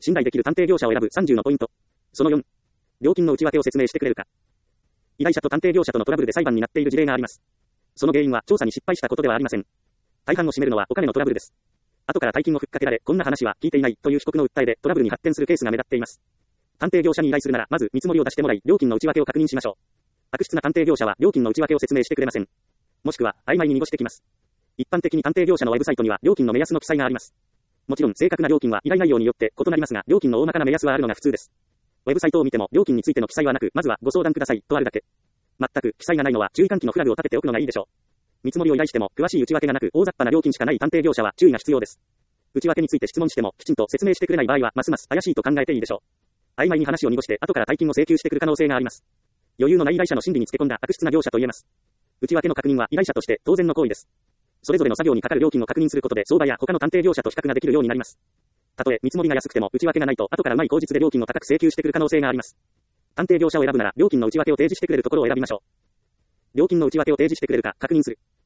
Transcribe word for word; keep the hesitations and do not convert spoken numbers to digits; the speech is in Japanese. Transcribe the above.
信頼できる探偵業者を選ぶさんじゅうのポイント。そのよん。料金の内訳を説明してくれるか。依頼者と探偵業者とのトラブルで裁判になっている事例があります。その原因は調査に失敗したことではありません。大半を占めるのはお金のトラブルです。後から大金をふっかけられ、こんな話は聞いていないという被告の訴えでトラブルに発展するケースが目立っています。探偵業者に依頼するなら、まず見積もりを出してもらい、料金の内訳を確認しましょう。悪質な探偵業者は料金の内訳を説明してくれません。もしくは、曖昧に濁してきます。一般的に探偵業者のウェブサイトには料金の目安の記載があります。もちろん正確な料金は依頼内容によって異なりますが、料金の大まかな目安はあるのが普通です。ウェブサイトを見ても料金についての記載はなく、まずはご相談くださいとあるだけ。全く記載がないのは注意喚起のフラグを立てておくのがいいでしょう。見積もりを依頼しても詳しい内訳がなく大雑把な料金しかない探偵業者は注意が必要です。内訳について質問してもきちんと説明してくれない場合はますます怪しいと考えていいでしょう。曖昧に話を濁して後から大金を請求してくる可能性があります。余裕のない依頼者の心理につけ込んだ悪質な業者と言えます。内訳の確認は依頼者として当然の行為です。それぞれの作業にかかる料金を確認することで相場や他の探偵業者と比較ができるようになります。たとえ見積もりが安くても内訳がないと後からうまい口実で料金を高く請求してくる可能性があります。探偵業者を選ぶなら料金の内訳を提示してくれるところを選びましょう。料金の内訳を提示してくれるか確認する。